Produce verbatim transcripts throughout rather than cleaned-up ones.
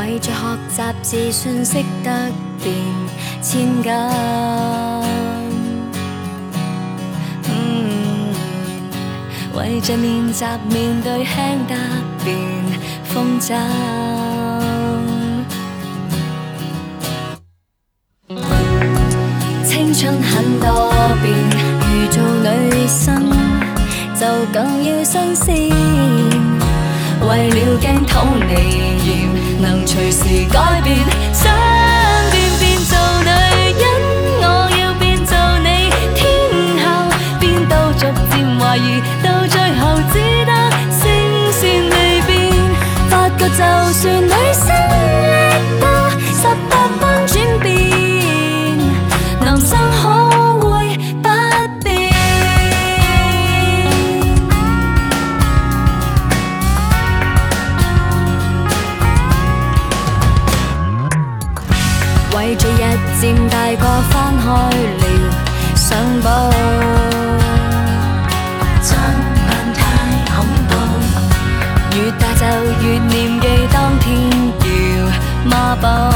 为着学习自信，识得变千金。嗯，为着练习面对轻得变风筝。青春很多变，如做女生就更要新鲜。为了镜讨你厌，能随时改变。想变变做女人，我要变做你。天后变到逐渐怀疑，到最後只得聲線未變。發覺就算女生叻多十八般轉變，男生可會不變？為着日漸大個翻開了相簿。越大就越念記當天要孖寶，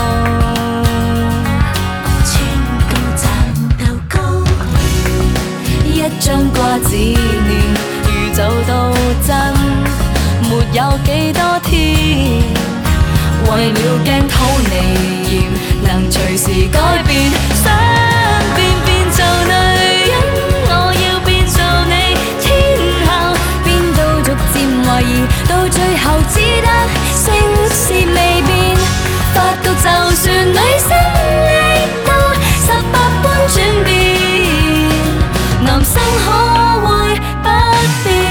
穿高踭鬥高，一張瓜子臉，如就到真，沒有幾多天。為了驚討你厭，能隨時改變。想變變做女人，我要變做你。天后變到逐漸懷疑，到最後只得聲線未變。發覺就算女生叻多十八般轉變，男生可會不變？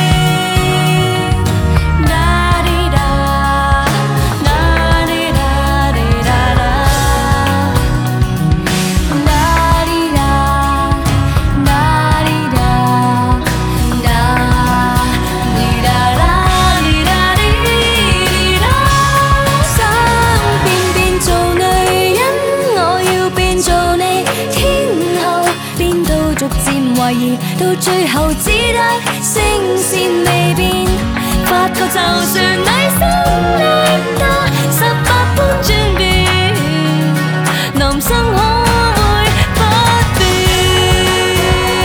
懷疑到最後只得聲線未變。發覺就算女生叻多十八般轉變，男生可會不變？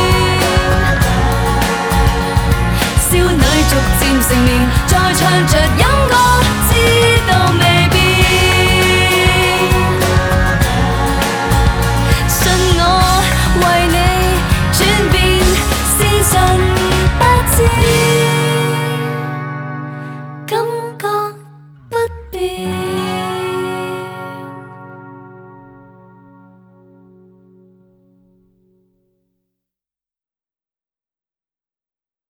少女逐漸成年，再唱着飲歌，知道未變。信我為你轉變，是神不知，感覺不變。